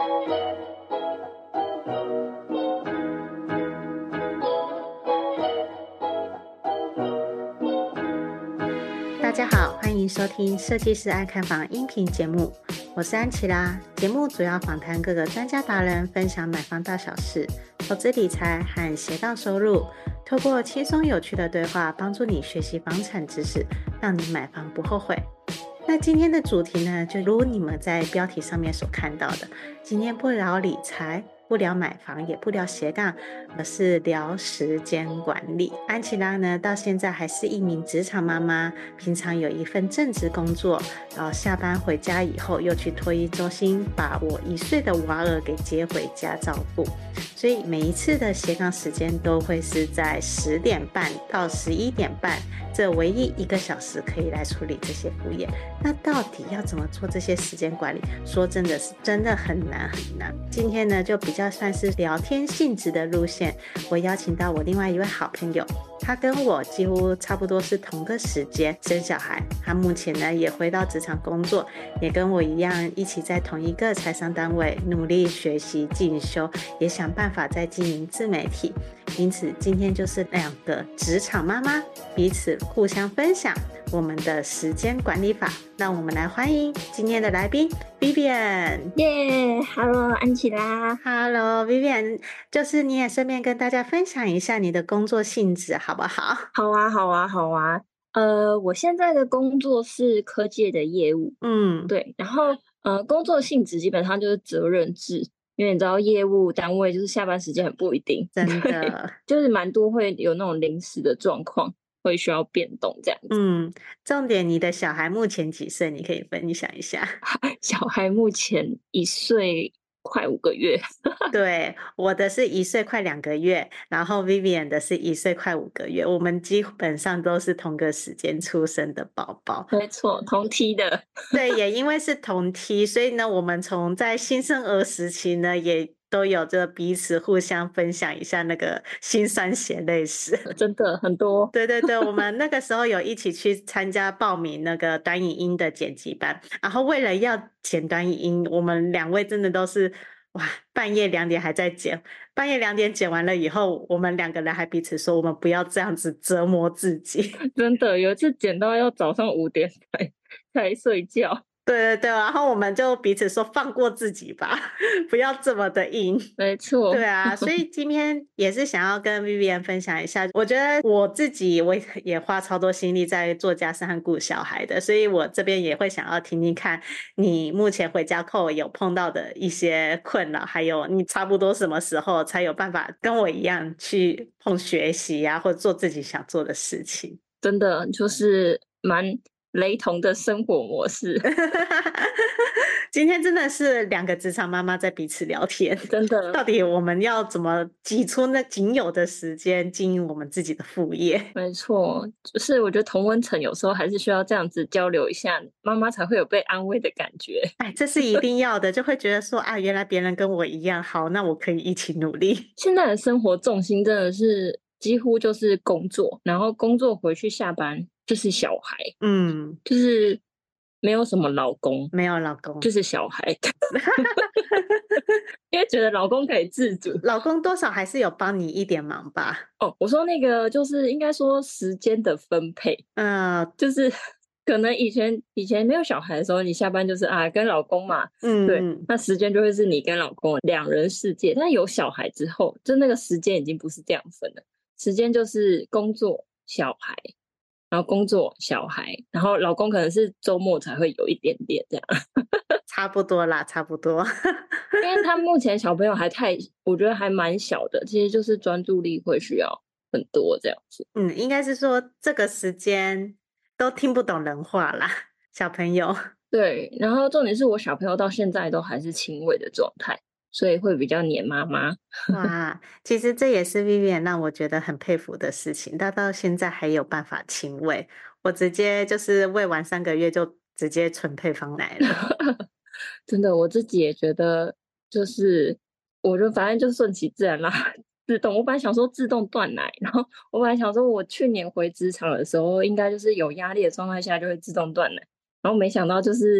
大家好，欢迎收听设计师爱看房音频节目，我是安琪拉。节目主要访谈各个专家达人，分享买房大小事、投资理财和斜杠收入，透过轻松有趣的对话，帮助你学习房产知识，让你买房不后悔。那今天的主题呢，就如你们在标题上面所看到的，今天不聊理财，不聊买房，也不聊斜杠，而是聊时间管理。安琪拉呢，到现在还是一名职场妈妈，平常有一份正职工作，然后下班回家以后，又去托育中心把我1岁的娃儿给接回家照顾。所以每一次的斜杠时间都会是在10点半到11点半，这唯一1个小时可以来处理这些副业。那到底要怎么做这些时间管理？说真的是真的很难很难。今天呢，就比较算是聊天性质的路线，我邀请到我另外一位好朋友，他跟我几乎差不多是同个时间生小孩，他目前呢也回到职场工作，也跟我一样一起在同一个财商单位努力学习进修，也想办法在经营自媒体。因此今天就是2个职场妈妈彼此互相分享我们的时间管理法。让我们来欢迎今天的来宾 Vivian。 耶、Hello 安琪拉。 Hello Vivian， 就是你也顺便跟大家分享一下你的工作性质好不好？ 好啊。我现在的工作是科技的业务，对，然后工作性质基本上就是责任制，因为你知道业务单位就是下班时间很不一定， 真的就是蛮多会有那种临时的状况会需要变动这样子。 重点你的小孩目前几岁？你可以分享一下。 小孩目前1岁快5个月。 对，我的是1岁快2个月，然后 Vivian 的是1岁快5个月，我们基本上都是同个时间出生的宝宝。 没错，同梯的。 对，也因为是同梯，所以呢，我们从在新生儿时期呢，也都有着彼此互相分享一下那个辛酸血泪史。 真的很多。 对，我们那个时候有一起去参加报名那个短影音的剪辑班，然后为了要剪短影音，我们2位真的都是半夜2点还在剪，半夜2点剪完了以后，我们2个人还彼此说，我们不要这样子折磨自己。 真的有一次剪到要早上5点才睡觉。 对，然后我们就彼此说放过自己吧，不要这么的硬。 没错。 对啊，所以今天也是想要跟 Vivian 分享一下，我觉得我自己也花超多心力在做家事和顾小孩的，所以我这边也会想要听听看你目前回家后有碰到的一些困扰，还有你差不多什么时候才有办法跟我一样去碰学习啊，或者做自己想做的事情。 真的就是蛮雷同的生活模式。 今天真的是2个职场妈妈在彼此聊天， 真的。 到底我们要怎么挤出那仅有的时间经营我们自己的副业？ 没错，就是我觉得同温层有时候还是需要这样子交流一下，妈妈才会有被安慰的感觉。 这是一定要的，就会觉得说原来别人跟我一样好，那我可以一起努力。 现在的生活重心真的是几乎就是工作，然后工作回去下班就是小孩，就是没有什么老公， 没有老公， 就是小孩。因为觉得老公可以自主， 老公多少还是有帮你一点忙吧。 我说那个就是应该说时间的分配，就是可能以前没有小孩的时候，你下班就是跟老公嘛，对，那时间就会是你跟老公2人世界。但有小孩之后，就那个时间已经不是这样分了，时间就是工作小孩，然后工作小孩，然后老公可能是周末才会有一点点这样。 差不多啦，差不多。 因为他目前小朋友我觉得还蛮小的，其实就是专注力会需要很多这样子。 应该是说这个时间都听不懂人话啦，小朋友。 对，然后重点是我小朋友到现在都还是亲喂的状态，所以会比较黏妈妈。 哇，其实这也是 Vivian 让我觉得很佩服的事情，他到现在还有办法亲喂，我直接就是喂完3个月就直接纯配方奶了。 真的，我自己也觉得，就是我就反正就顺其自然啦，自动。我本来想说自动断奶，然后我本来想说我去年回职场的时候，应该就是有压力的状态下就会自动断奶，然后没想到就是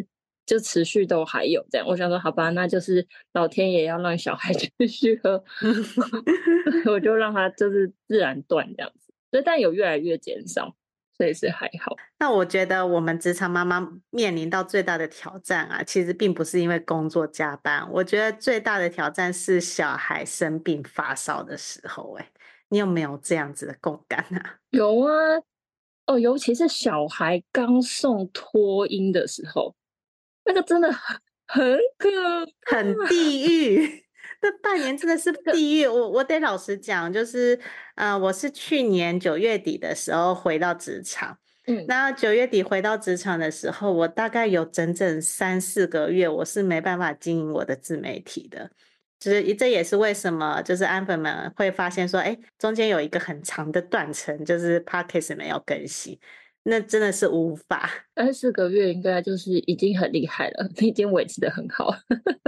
就持续都还有这样。我想说好吧，那就是老天爷要让小孩继续喝我就让他就是自然断这样子，所以但有越来越减少，所以是还好。 那我觉得我们职场妈妈面临到最大的挑战啊，其实并不是因为工作加班，我觉得最大的挑战是小孩生病发烧的时候。你有没有这样子的共感啊？ 有啊，尤其是小孩刚送托婴的时候，那个真的很可怕，很地狱。那半年真的是地狱。我得老实讲，就是我是去年9月底的时候回到职场。那9月底回到职场的时候，我大概有整整3-4个月，我是没办法经营我的自媒体的。就是这也是为什么就是安粉们会发现说，中间有一个很长的断层，就是 Podcast 没有更新，那真的是无法。 3-4个月应该就是已经很厉害了，已经维持得很好。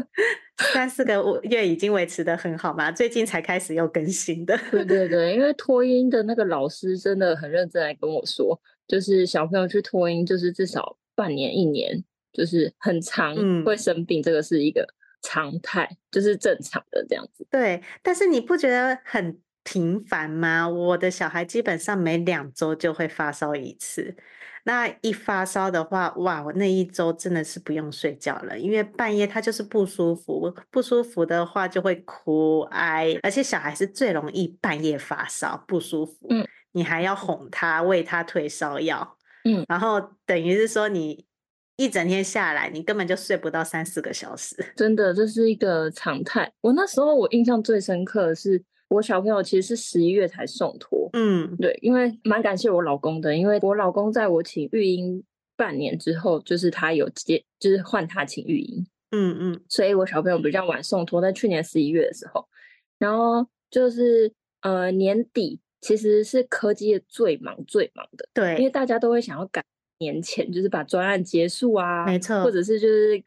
3-4个月已经维持得很好嘛，最近才开始又更新的。 对对对，因为托婴的那个老师真的很认真来跟我说，就是小朋友去托婴就是至少半年1年，就是很长会生病，这个是一个常态，就是正常的这样子。 对，但是你不觉得很频繁吗？我的小孩基本上每2周就会发烧一次，那一发烧的话，哇，我那1周真的是不用睡觉了，因为半夜他就是不舒服，不舒服的话就会哭哀，而且小孩是最容易半夜发烧不舒服，你还要哄他，喂他退烧药，然后等于是说你一整天下来，你根本就睡不到3-4个小时。 真的，这是一个常态。我那时候我印象最深刻的是，我小朋友其实是11月才送托。对，因为蛮感谢我老公的，因为我老公在我请育婴半年之后，就是他有就是换他请育婴。所以我小朋友比较晚送托，在去年11月的时候，然后就是年底其实是科技业最忙的， 对， 因为大家都会想要赶年前，就是把专案结束啊， 没错， 或者是就是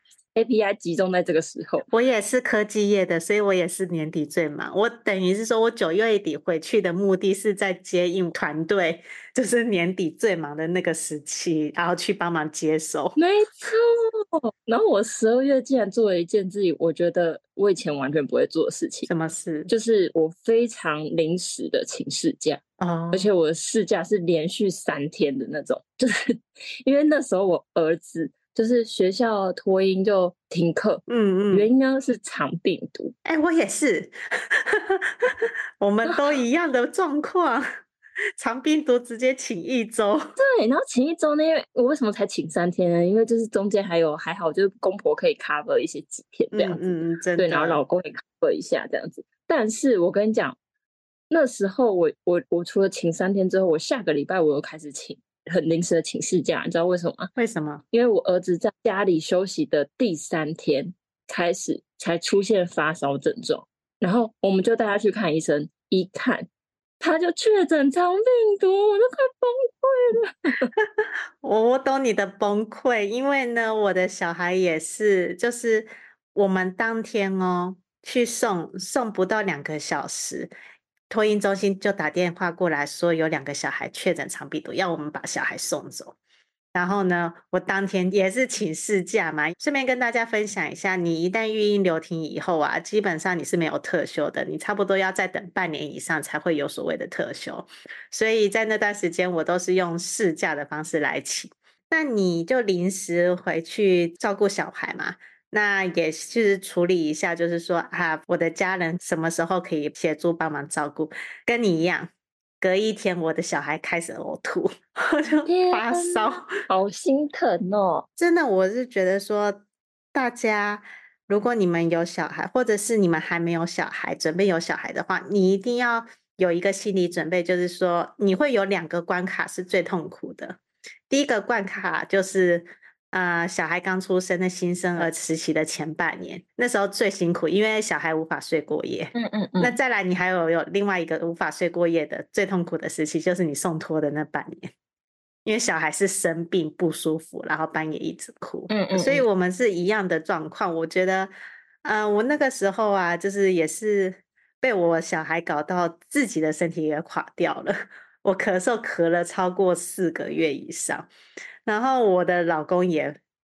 API 集中在这个时候。 我也是科技业的，所以我也是年底最忙。我等于是说我9月底回去的目的是在接应团队，就是年底最忙的那个时期，然后去帮忙接手。 没错。然后我12月竟然做了一件自己我觉得我以前完全不会做的事情。 什么事？ 就是我非常临时的请事假。而且我的事假是连续3天的那种，就是因为那时候我儿子就是学校托婴就停课，原因呢是肠病毒。 我也是，我们都一样的状况，肠病毒直接请1周。 对，然后请1周呢，因为我为什么才请3天呢？因为就是中间还好，就是公婆可以 cover 一些几天这样子， 真的。 对，然后老公也 cover 一下这样子。但是我跟你讲，那时候我除了请3天之后，我下个礼拜我又开始请很临时的请事假，你知道为什么吗？ 为什么？ 因为我儿子在家里休息的第3天开始才出现发烧症状，然后我们就带他去看医生，一看他就确诊肠病毒，我都快崩溃了。 我懂你的崩溃，因为呢，我的小孩也是，就是我们当天去送不到2个小时，托婴中心就打电话过来说有2个小孩确诊肠病毒，要我们把小孩送走。然后呢，我当天也是请事假嘛，顺便跟大家分享一下，你一旦育婴留停以后啊，基本上你是没有特休的，你差不多要再等半年以上才会有所谓的特休。所以在那段时间，我都是用事假的方式来请。那你就临时回去照顾小孩嘛，那也是处理一下，就是说我的家人什么时候可以协助帮忙照顾，跟你一样。隔1天，我的小孩开始呕吐，我就发烧， 好心疼哦！ 真的，我是觉得说，大家如果你们有小孩，或者是你们还没有小孩，准备有小孩的话，你一定要有一个心理准备，就是说你会有2个关卡是最痛苦的。第一个关卡就是小孩刚出生的新生儿时期的前半年，那时候最辛苦，因为小孩无法睡过夜。那再来，你还有另外一个无法睡过夜的最痛苦的时期，就是你送托的那半年，因为小孩是生病不舒服，然后半夜一直哭。所以我们是一样的状况。我觉得，我那个时候啊，就是也是被我小孩搞到自己的身体也垮掉了。我咳嗽咳了超过4个月以上，然后我的老公也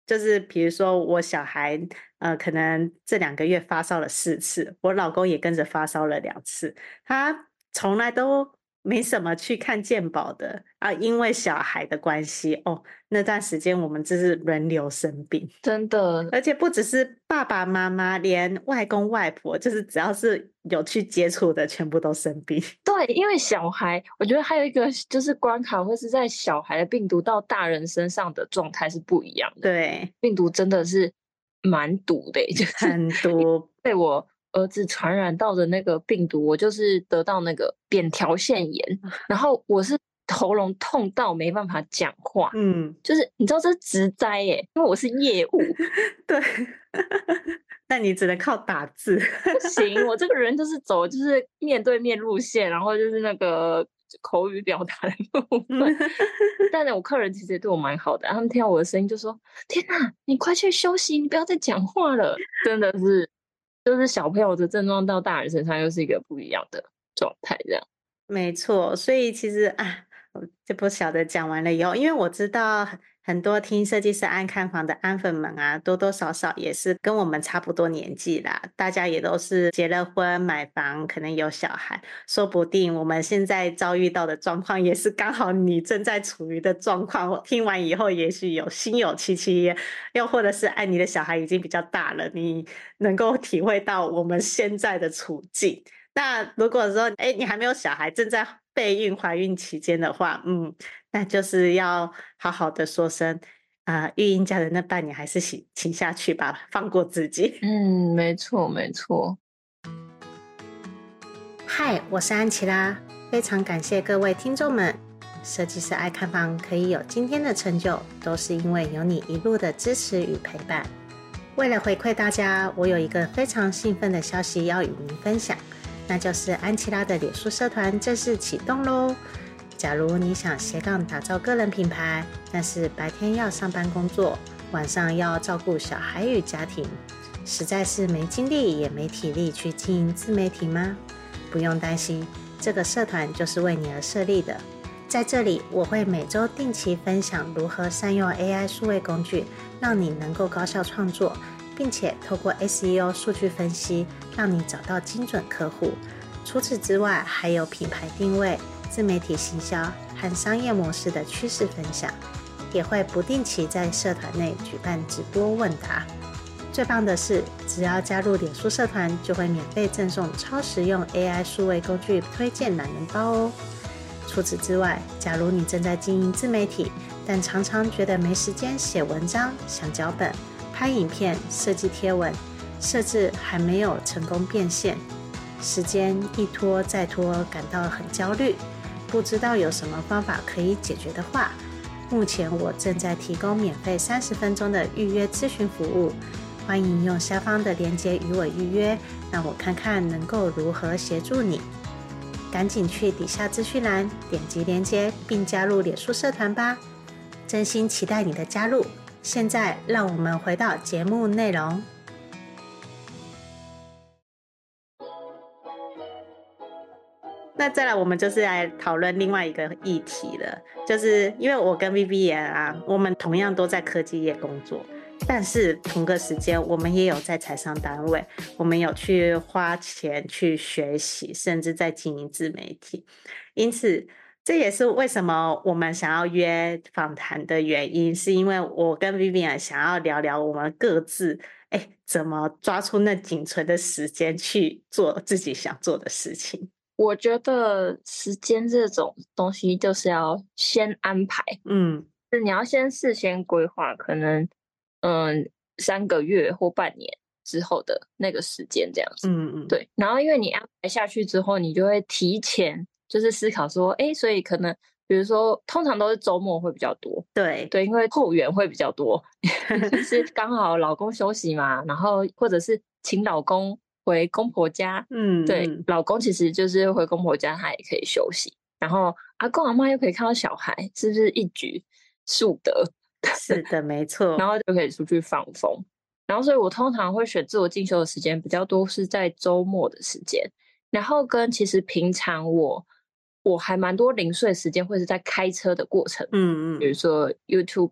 就是比如说我小孩可能这2个月发烧了4次，我老公也跟着发烧了2次，他从来都没什么去看健保的啊，因为小孩的关系那段时间我们就是轮流生病， 真的， 而且不只是爸爸妈妈，连外公外婆，就是只要是有去接触的，全部都生病。 对，因为小孩，我觉得还有一个就是关卡会是在小孩的病毒到大人身上的状态是不一样的。 对， 病毒真的是蛮毒的，就是很毒。 被我儿子传染到的那个病毒，我就是得到那个扁桃腺炎，然后我是喉咙痛到没办法讲话，就是你知道这是职灾耶，因为我是业务， 对，那你只能靠打字。 不行，我这个人就是走就是面对面路线，然后就是那个口语表达的部分。但是我客人其实也对我蛮好的，他们听到我的声音就说：“天哪，你快去休息，你不要再讲话了。”真的是，就是小朋友的症状到大人身上又是一个不一样的状态，这样。 没错，所以其实就不晓得讲完了以后，因为我知道很多听设计师安看房的安粉们啊，多多少少也是跟我们差不多年纪啦，大家也都是结了婚、买房，可能有小孩，说不定我们现在遭遇到的状况，也是刚好你正在处于的状况。听完以后，也许有心有戚戚，又或者是你的小孩已经比较大了，你能够体会到我们现在的处境。那如果说你还没有小孩，正在备孕怀孕期间的话，那就是要好好的说声育婴假的那半年还是请下去吧，放过自己。 没错没错。 嗨，我是安琪拉，非常感谢各位听众们。设计师爱看房可以有今天的成就，都是因为有你一路的支持与陪伴。为了回馈大家，我有一个非常兴奋的消息要与您分享，那就是安琪拉的脸书社团正式启动咯。假如你想斜杠打造个人品牌，但是白天要上班工作，晚上要照顾小孩与家庭，实在是没精力也没体力去经营自媒体吗？不用担心，这个社团就是为你而设立的。在这里，我会每周定期分享如何善用 AI 数位工具，让你能够高效创作，并且透过 SEO 数据分析，让你找到精准客户。除此之外，还有品牌定位、自媒体行销和商业模式的趋势分享，也会不定期在社团内举办直播问答。最棒的是，只要加入脸书社团，就会免费赠送超实用 AI 数位工具推荐懒人包哦。除此之外，假如你正在经营自媒体，但常常觉得没时间写文章、想脚本、拍影片、设计贴文，甚至还没有成功变现，时间一拖再拖，感到很焦虑，不知道有什么方法可以解决的话，目前我正在提供免费30分钟的预约咨询服务，欢迎用下方的链接与我预约，让我看看能够如何协助你。赶紧去底下资讯栏点击链接并加入脸书社团吧，真心期待你的加入。现在让我们回到节目内容。那再来我们就是来讨论另外一个议题了，就是因为我跟 Vivian 我们同样都在科技业工作，但是同个时间我们也有在财商单位，我们有去花钱去学习，甚至在经营自媒体。因此这也是为什么我们想要约访谈的原因，是因为我跟 Vivian 想要聊聊我们各自怎么抓出那仅存的时间去做自己想做的事情。 我觉得时间这种东西就是要先安排，就你要先事先规划，可能3个月或半年之后的那个时间这样子，对。然后因为你安排下去之后，你就会提前就是思考说，所以可能比如说通常都是周末会比较多，对，因为后援会比较多，就是刚好老公休息嘛，然后或者是请老公回公婆家，对，老公其实就是回公婆家，他也可以休息，然后阿公阿嬷又可以看到小孩，是不是一举数得？ 是的，没错。 然后就可以出去放风，然后所以我通常会选自我进修的时间比较多是在周末的时间，然后跟其实平常我还蛮多零碎时间会是在开车的过程，比如说 YouTuber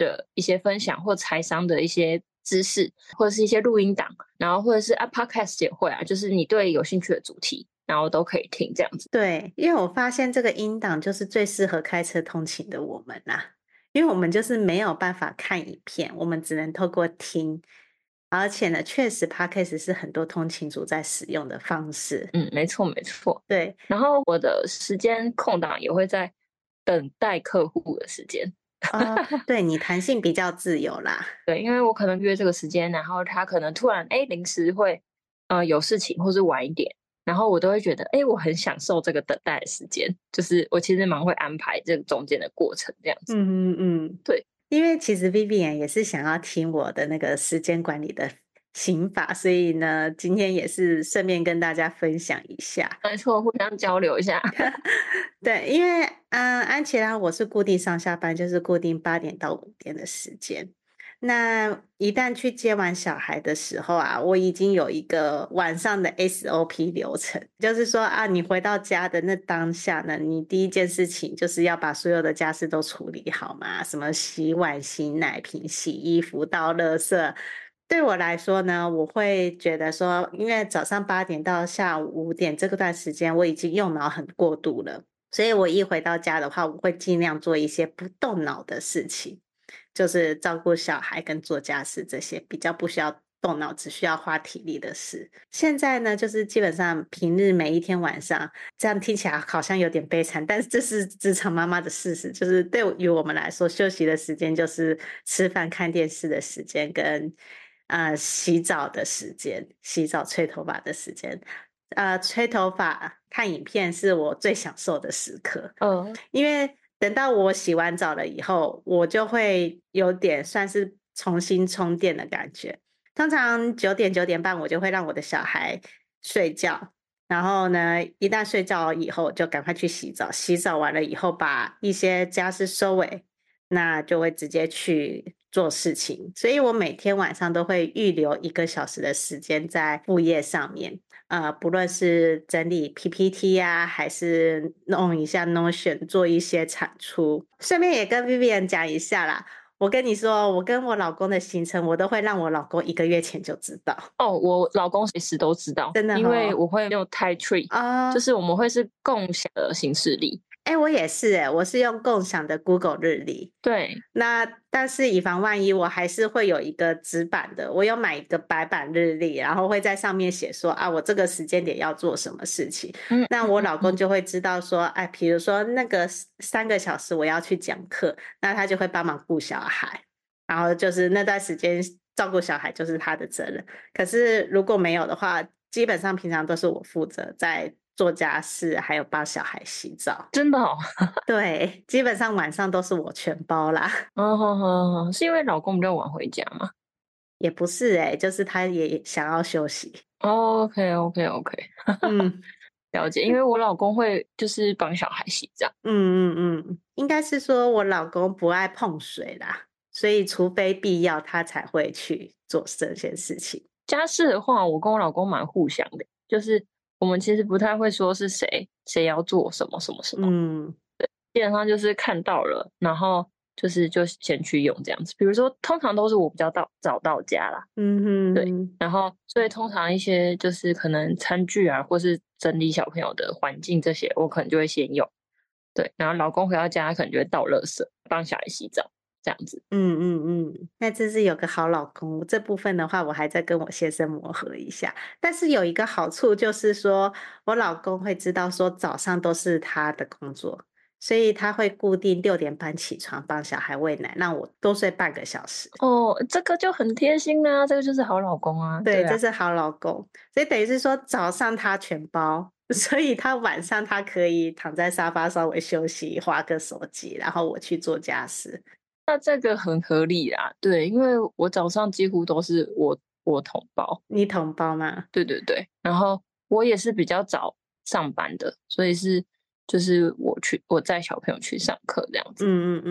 的一些分享，或财商的一些知识，或者是一些录音档，然后或者是podcast 也会啊，就是你对有兴趣的主题，然后都可以听这样子。 对，因为我发现这个音档就是最适合开车通勤的我们啦，因为我们就是没有办法看影片，我们只能透过听。而且呢，确实 Podcast 是很多通勤族在使用的方式。 没错没错。 对， 然后我的时间空档也会在等待客户的时间。 对，你弹性比较自由啦。 对，因为我可能约这个时间，然后他可能突然临时会有事情，或是晚一点，然后我都会觉得我很享受这个等待的时间，就是我其实蛮会安排这个中间的过程这样子。对。 因为其实 Vivian 也是想要听我的那个时间管理的心法，所以呢，今天也是顺便跟大家分享一下。 没错，互相交流一下。 对，因为安琪拉我是固定上下班，就是固定8点到5点的时间。那一旦去接完小孩的时候啊，我已经有一个晚上的 SOP 流程，就是说你回到家的那当下呢，你第一件事情就是要把所有的家事都处理好嘛，什么洗碗、洗奶瓶、洗衣服、倒垃圾。对我来说呢，我会觉得说，因为早上8点到下午5点这段时间，我已经用脑很过度了，所以我一回到家的话，我会尽量做一些不动脑的事情。就是照顾小孩跟做家事这些比较不需要动脑，只需要花体力的事。现在呢，就是基本上平日每一天晚上，这样听起来好像有点悲惨，但是这是职场妈妈的事实，就是对于我们来说，休息的时间就是吃饭看电视的时间跟洗澡的时间，洗澡吹头发的时间。吹头发看影片是我最享受的时刻。因为等到我洗完澡了以后，我就会有点算是重新充电的感觉。通常9点9点半我就会让我的小孩睡觉，然后呢，一旦睡觉以后就赶快去洗澡，洗澡完了以后把一些家事收尾，那就会直接去做事情。所以我每天晚上都会预留1个小时的时间在副业上面。不论是整理 PPT 啊，还是弄一下 Notion 做一些产出。顺便也跟 Vivian 讲一下啦，我跟你说，我跟我老公的行程，我都会让我老公1个月前就知道。 我老公随时都知道， 真的因为我会用 Tie Tree，就是我们会是共享的行事历。 我也是我是用共享的 Google 日历。 对， 那但是以防万一，我还是会有一个纸版的，我有买一个白板日历，然后会在上面写说我这个时间点要做什么事情。那我老公就会知道说，比如说那个3个小时我要去讲课，那他就会帮忙顾小孩，然后就是那段时间照顾小孩就是他的责任。可是如果没有的话，基本上平常都是我负责在做家事，还有帮小孩洗澡。 真的对，基本上晚上都是我全包啦。 是因为老公比较晚回家吗？ 也不是就是他也想要休息。 OK 了解。因为我老公会就是帮小孩洗澡。 应该是说我老公不爱碰水啦，所以除非必要他才会去做这些事情。 家事的话，我跟我老公蛮互相的，就是我们其实不太会说是谁要做什么什么什么。对，基本上就是看到了，然后就先去用这样子。比如说，通常都是我比较早到家啦。对，然后所以通常一些就是可能餐具啊，或是整理小朋友的环境这些，我可能就会先用。对，然后老公回到家，可能就会倒垃圾，帮小孩洗澡。这样子。 那真是有个好老公。这部分的话我还在跟我先生磨合一下，但是有一个好处就是说我老公会知道说早上都是他的工作，所以他会固定6点半起床帮小孩喂奶，让我多睡半个小时。 这个就很贴心啊，这个就是好老公啊。 对，这是好老公。所以等于是说早上他全包，所以他晚上他可以躺在沙发稍微休息，滑个手机，然后我去做家事。 那这个很合理啦。对，因为我早上几乎都是我统包。 你统包吗？ 对对对，然后我也是比较早上班的，所以就是我载小朋友去上课这样子。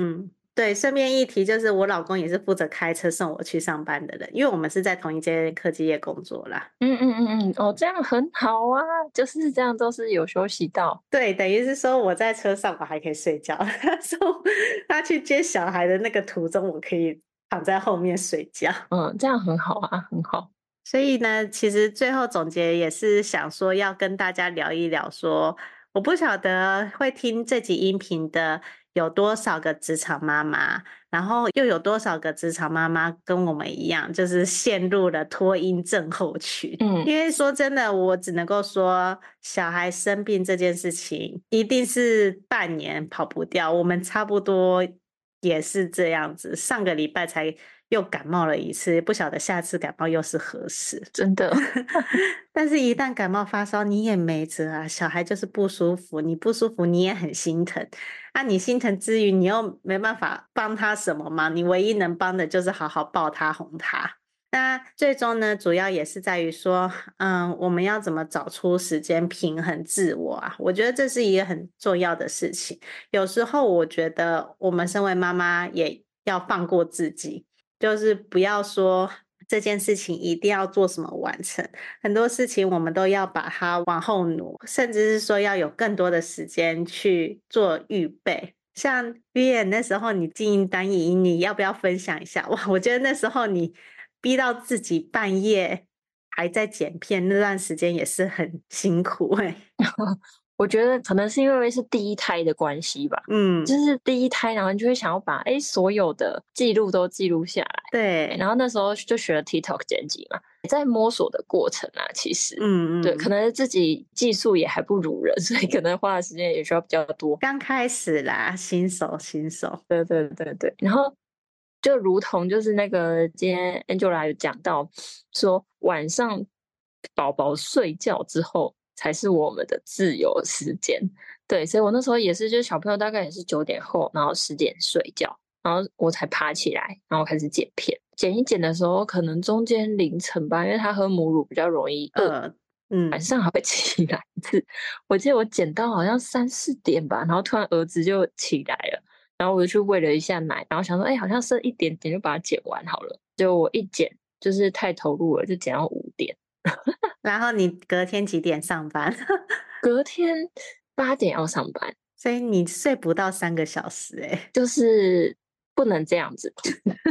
对，顺便一提，就是我老公也是负责开车送我去上班的人，因为我们是在同一间科技业工作啦。 哦，这样很好啊，就是这样都是有休息到。 对，等于是说我在车上我还可以睡觉，他去接小孩的那个途中，我可以躺在后面睡觉。 这样很好啊，很好。 所以呢，其实最后总结也是想说要跟大家聊一聊说，我不晓得会听这集音频的有多少个职场妈妈，然后又有多少个职场妈妈跟我们一样，就是陷入了托婴症候群。因为说真的，我只能够说，小孩生病这件事情一定是半年跑不掉，我们差不多也是这样子，上个礼拜才又感冒了一次，不晓得下次感冒又是何时。 真的。 但是一旦感冒发烧，你也没辙啊，小孩就是不舒服，你不舒服你也很心疼，你心疼之余，你又没办法帮他什么嘛，你唯一能帮的就是好好抱他哄他。那最终呢，主要也是在于说，我们要怎么找出时间平衡自我啊？我觉得这是一个很重要的事情。有时候我觉得我们身为妈妈也要放过自己，就是不要说这件事情一定要做什么完成，很多事情我们都要把它往后挪，甚至是说要有更多的时间去做预备。像 Vian 那时候你经营单影音，你要不要分享一下？哇，我觉得那时候你逼到自己半夜还在剪片，那段时间也是很辛苦我觉得可能是因为是第一胎的关系吧，就是第一胎，然后你就会想要把所有的记录都记录下来。 对， 然后那时候就学了 TikTok 剪辑嘛，在摸索的过程啊，其实，对，可能自己技术也还不如人，所以可能花的时间也需要比较多。 刚开始啦，新手。 对，然后就如同就是那个今天 Angela 有讲到说，晚上宝宝睡觉之后才是我们的自由时间。对，所以我那时候也是，就是小朋友大概也是9点后，然后10点睡觉，然后我才爬起来，然后开始剪片。剪一剪的时候，可能中间凌晨吧，因为他喝母乳比较容易饿，晚上还会起来一次。我记得我剪到好像3、4点吧，然后突然儿子就起来了。然后我就去喂了一下奶，然后想说，好像剩一点点，就把它剪完好了。结果我一剪就是太投入了，就剪到5点。 然后你隔天几点上班？ 隔天8点要上班， 所以你睡不到3个小时就是不能这样子。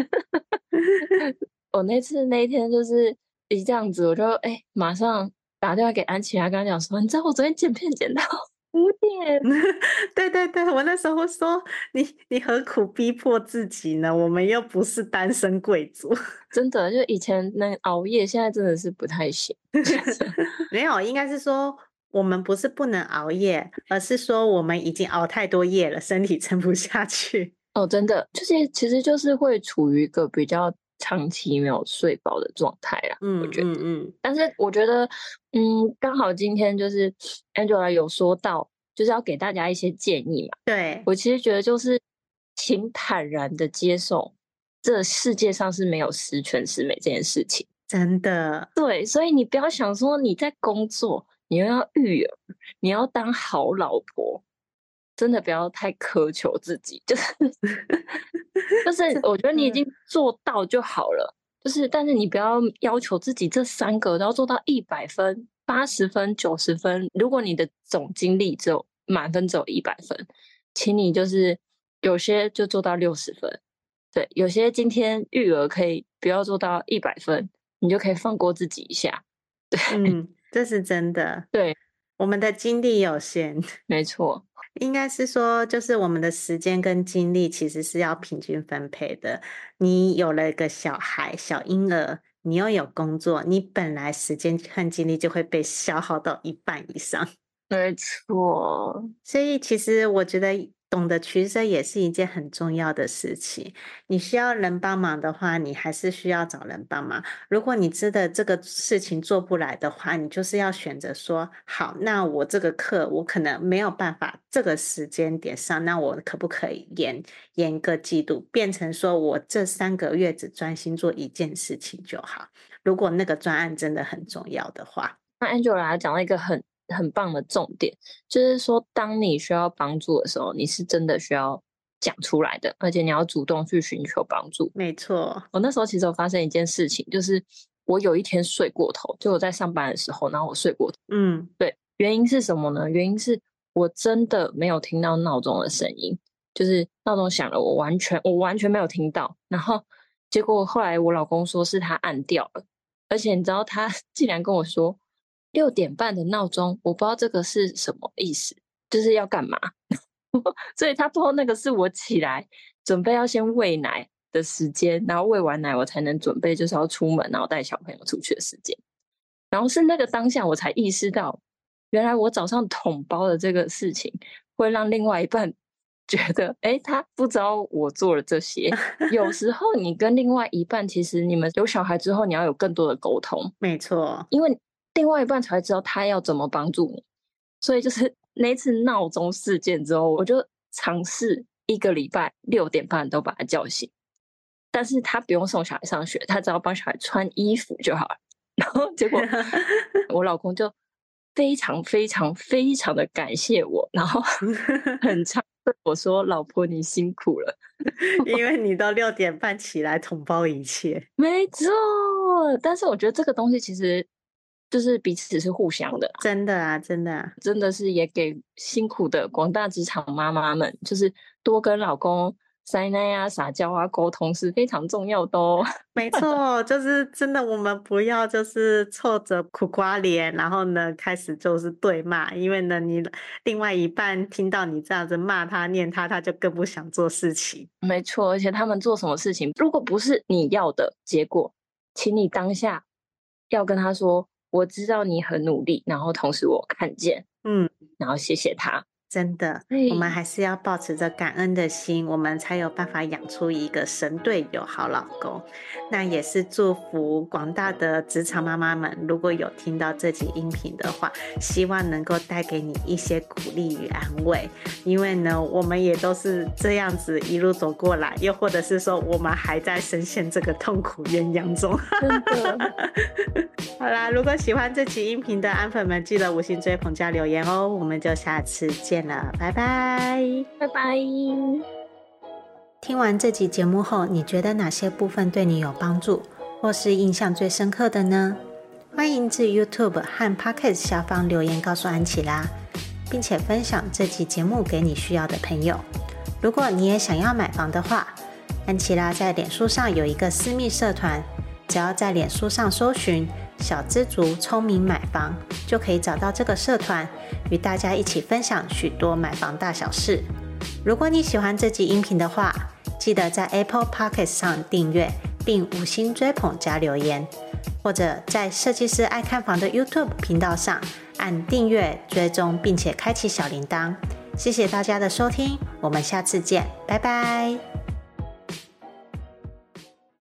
我那一天就是一这样子，我就马上打电话给安琪拉，跟他讲说，你知道我昨天剪片剪到5点。 对，我那时候说你何苦逼迫自己呢？我们又不是单身贵族。 真的，就以前能熬夜，现在真的是不太行。 没有，应该是说我们不是不能熬夜，而是说我们已经熬太多夜了，身体撑不下去。 真的，就是其实就是会处于一个比较长期没有睡饱的状态啦。我觉得，但是我觉得，刚好今天就是 Angela 有说到，就是要给大家一些建议嘛。 对， 我其实觉得就是，请坦然的接受，这世界上是没有十全十美这件事情。 真的。 对，所以你不要想说你在工作，你又要育儿，你要当好老婆。真的不要太苛求自己，就是我觉得你已经做到就好了，但是你不要要求自己这3个都要做到100分、80分、90分。如果你的总经历满分只有100分，请你就是有些就做到60分，对，有些今天育儿可以不要做到100分，你就可以放过自己一下。对， 这是真的。 对， 我们的精力有限， 没错。 应该是说，就是我们的时间跟精力其实是要平均分配的。你有了一个小孩、小婴儿，你又有工作，你本来时间和精力就会被消耗到1半以上。 没错。 所以其实我觉得懂得取舍也是一件很重要的事情。你需要人帮忙的话，你还是需要找人帮忙。如果你知道这个事情做不来的话，你就是要选择说，好，那我这个课我可能没有办法这个时间点上，那我可不可以延一个季度，变成说我这3个月只专心做一件事情就好。如果那个专案真的很重要的话。 那 Angela 讲了一个很棒的重点，就是说当你需要帮助的时候，你是真的需要讲出来的，而且你要主动去寻求帮助。 没错， 我那时候其实有发生一件事情，就是我有一天睡过头，就我在上班的时候，然后我睡过头。对，原因是什么呢？原因是我真的没有听到闹钟的声音，就是闹钟响了，我完全没有听到。然后结果后来我老公说是他按掉了，而且你知道他竟然跟我说6点半的闹钟，我不知道这个是什么意思，就是要干嘛？所以他说那个是我起来准备要先喂奶的时间，然后喂完奶我才能准备就是要出门，然后带小朋友出去的时间。然后是那个当下我才意识到，原来我早上捅包的这个事情会让另外一半觉得他不知道我做了这些。有时候你跟另外一半，其实你们有小孩之后你要有更多的沟通。 没错， 因为另外一半才会知道他要怎么帮助你。所以就是那次闹钟事件之后，我就尝试1个礼拜6点半都把他叫醒，但是他不用送小孩上学，他只要帮小孩穿衣服就好了。然后结果我老公就非常非常非常的感谢我，然后很常对我说老婆你辛苦了。 因为你都6点半起来统包一切。 没错，但是我觉得这个东西其实就是彼此是互相的。 真的啊，真的啊， 真的是也给辛苦的广大职场妈妈们，就是多跟老公塞奶啊、撒娇啊、沟通是非常重要的哦。 没错，就是真的，我们不要就是臭着苦瓜脸，然后呢开始就是对骂，因为呢你另外一半听到你这样子骂他、念他，他就更不想做事情。 没错，而且他们做什么事情，如果不是你要的结果，请你当下要跟他说，我知道你很努力，然后同时我看见，然后谢谢他。 真的，我们还是要保持着感恩的心，我们才有办法养出一个神队友、好老公。那也是祝福广大的职场妈妈们，如果有听到这集音频的话，希望能够带给你一些鼓励与安慰。因为呢，我们也都是这样子一路走过来，又或者是说，我们还在深陷这个痛苦鸳鸯中。 真的。 好啦，如果喜欢这集音频的安粉们，记得5星追捧加留言哦。我们就下次见了，拜拜， 拜拜。 听完这集节目后，你觉得哪些部分对你有帮助，或是印象最深刻的呢？欢迎至 YouTube 和 Podcast 下方留言告诉安琪拉，并且分享这集节目给你需要的朋友。如果你也想要买房的话，安琪拉在脸书上有一个私密社团，只要在脸书上搜寻小资族聪明买房，就可以找到这个社团，与大家一起分享许多买房大小事。如果你喜欢这集音频的话，记得在 Apple Podcast 上订阅并5星追捧加留言，或者在设计师爱看房的 YouTube 频道上按订阅追踪，并且开启小铃铛。谢谢大家的收听，我们下次见，拜拜。